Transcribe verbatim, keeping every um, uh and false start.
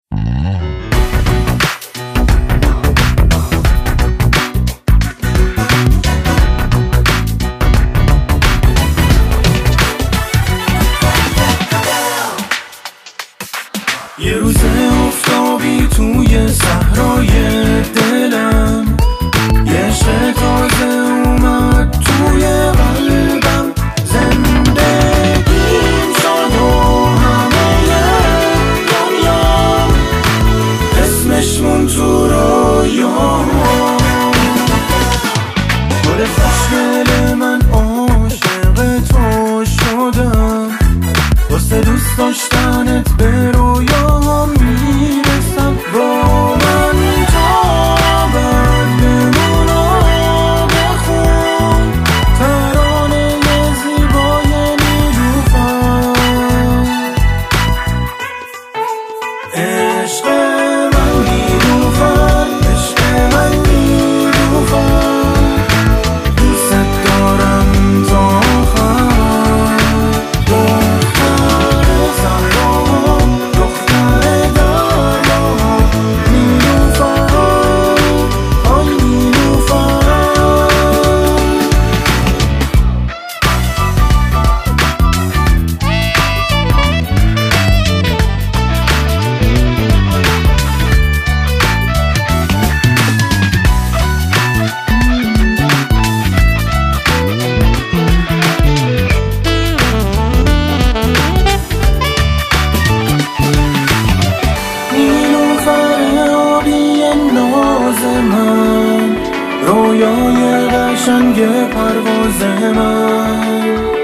یه روز افتابی توی صحرای دلم، یه عشق تازه اومد توی قلبم. زندگیم شد و همه دنیا اسمش مون تو رویام. گل خوشگل من عاشق تو شدم، واسه دوست داشتنت به رویام میرسم. با من تا بد بمون و بخون ترانه زیبای نیلوفر. عشق من نیلوفر، عشق من نیلوفر، دوست دارم تا آخر. رویای قشنگ پرواز من